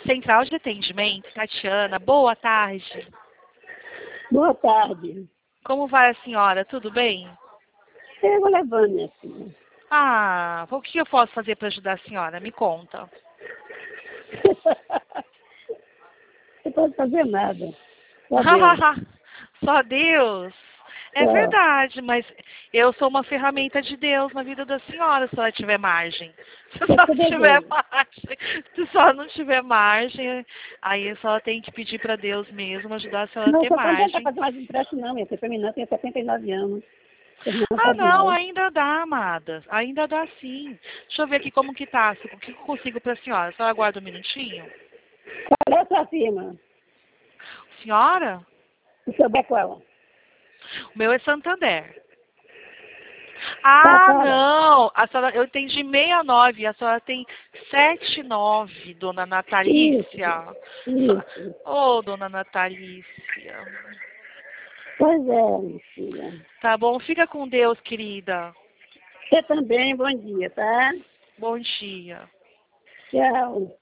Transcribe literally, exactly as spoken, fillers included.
Central de Atendimento, Tatiana, boa tarde. Boa tarde. Como vai a senhora? Tudo bem? Eu vou levando, minha filha. Ah, o que eu posso fazer para ajudar a senhora? Me conta. Não pode fazer nada. Só Deus. Só Deus? É Só. verdade, mas eu sou uma ferramenta de Deus na vida da senhora, se ela tiver margem. Se Tem só que não ser tiver Deus. margem, se só não tiver margem, aí só tem que pedir para Deus mesmo ajudar a senhora a Não, ter só quando ele tá margem. fazendo mais empréstimo, não, minha filha. Pra mim não, tenho setenta e nove anos. Não Ah, pode não, mais. ainda dá, amada. Ainda dá sim. Deixa eu ver aqui como que tá. O que eu consigo para a senhora? A senhora aguarda um minutinho? Qual é a sua firma? Senhora? O seu é qual? O meu é Santander. Tá, Ah, fala. não. A senhora, eu entendi sessenta e nove. A senhora tem setenta e nove, dona Isso. Natalícia. Isso. Ô, oh, dona Natalícia. Pois é, minha filha. Tá bom, fica com Deus, querida. Você também, bom dia, tá? Bom dia. Tchau.